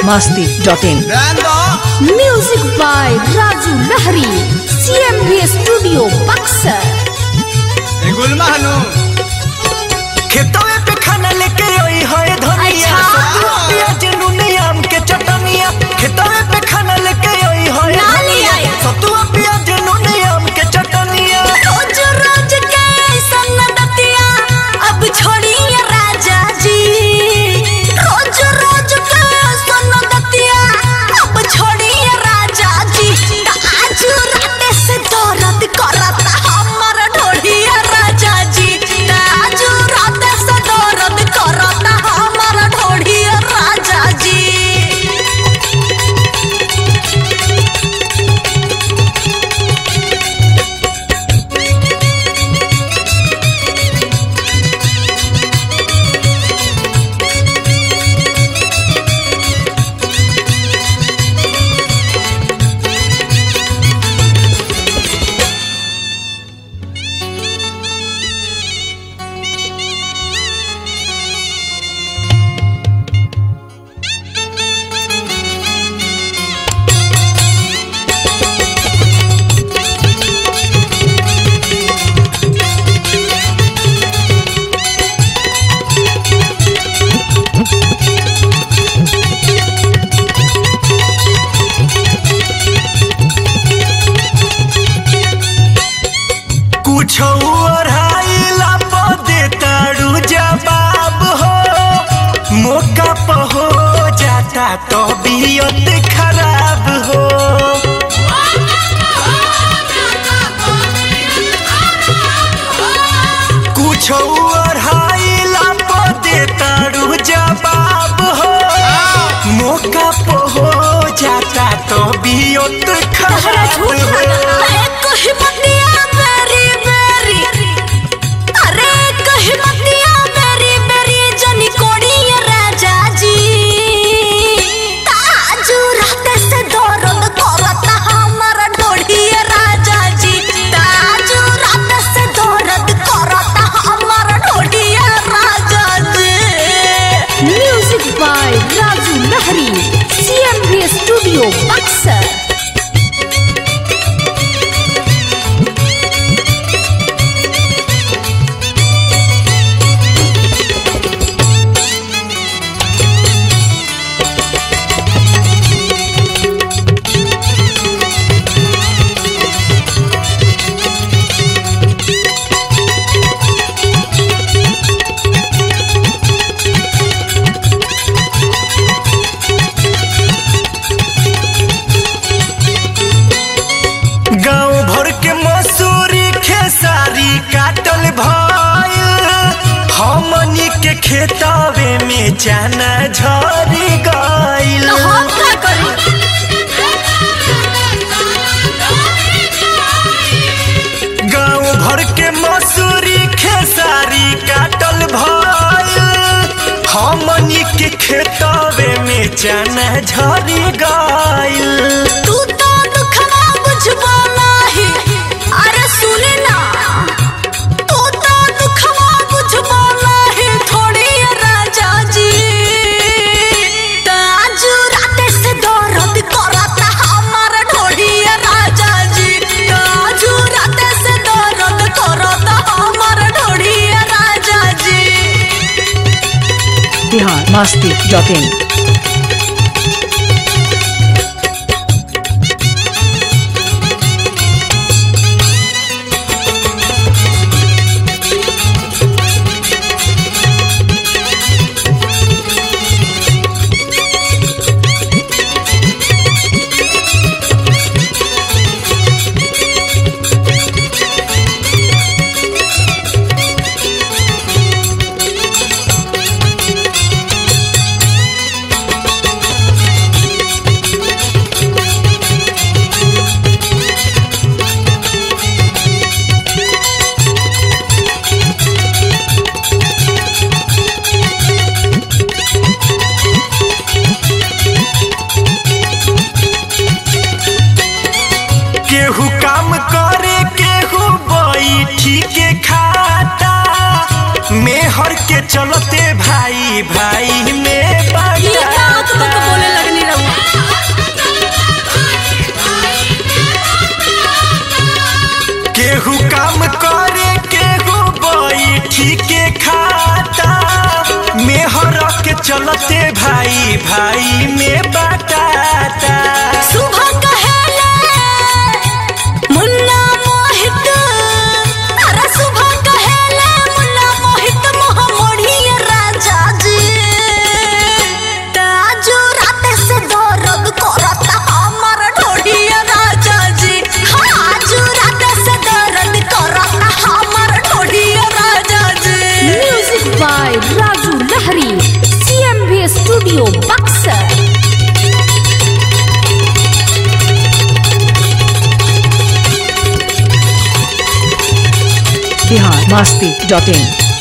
biharmasti.in. Music by Raju Lahari, CMB Studio Buxar. खेतवे पे खाना लेके आई है धनिया प्याज नूनियाम के चटनिया खेतवे पे खाना लेके आई है सतुआ प्याज नूनियाम के चटनिया रोज रोज के सन्नतिया अब छोड़िए राजा जी। रोज रोज के सन्नतिया अब छोड़िए राजा जी। आज रात से दर्द करता हमर ढोढ़िया राजा जी। आज रात से दर्द करता हमर ढोढ़िया राजा जी। कुछ ओढ़ाइला पदे ताड़ू जवाब हो मौका पर हो जाता तो बियत खराब हो कुछ ओढ़ाइला पदे ताड़ू जवाब हो मौका पर हो जाता तो बियत खराब हो Raju Lahari, CMB Studio Buxar. गाँव भर के मसूरी खेसारी काटल भइल हमनी के खेतवे में चना झरी गइल गाँव भर के मसूरी खेसारी काटल भइल हमनी के खेतवे में चना झरी गइल तू तो दुखवा बुझबो नाही, अरे सुने ना। तू तो दुखवा बुझबो नाही थोड़ी राजा जी। आज रात से दर्द करता हमर ढोढ़िया राजा जी। आज रात से दर्द करता हमर ढोढ़िया राजा जी। biharmasti.in. केहू काम करे केहू बैठी के खाता मेहर के चलते भाई भाई में ये बात तो बोले लगनी भाई में बाटाता। सुबह कहेले मुन्ना मोहित, अरे सुबह कहेले मुन्ना मोहित मोह मोड़िए राजा जी। ताजू रात से दर्द करता हमर ढोड़िए राजा जी। आजू रात से दर्द करता हमर ढोड़िए राजा जी। Music by Raju Lahari, CMV studio Buxar. Bihar मस्ती.in